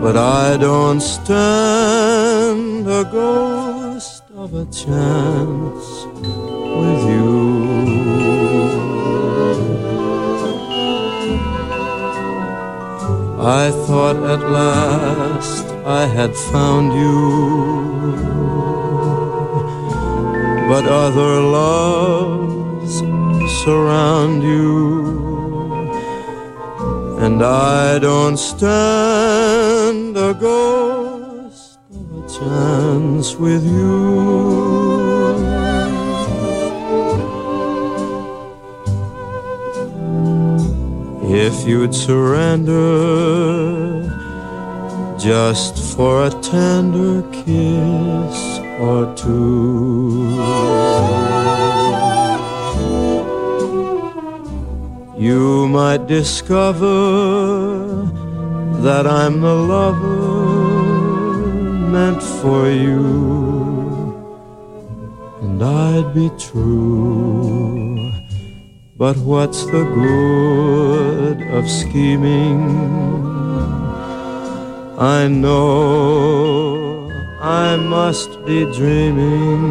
but I don't stand a ghost of a chance with you. I thought at last I had found you, but other loves surround you, and I don't stand a ghost of a chance with you. If you'd surrender just for a tender kiss or two, you might discover that I'm the lover meant for you, and I'd be true. But what's the good of scheming? I know I must be dreaming,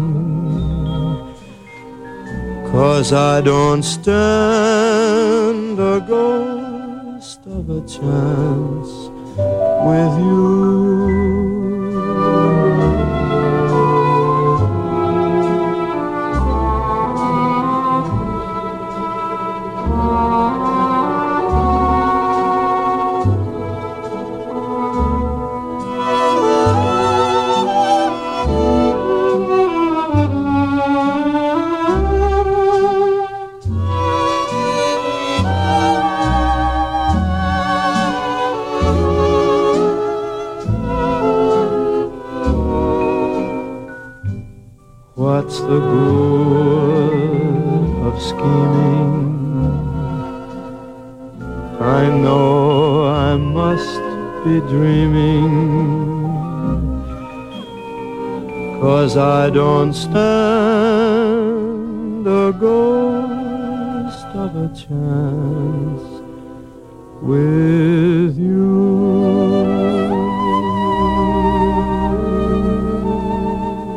'cause I don't stand a ghost of a chance with you. What's the good of scheming? I know I must be dreaming, 'cause I don't stand a ghost of a chance with you.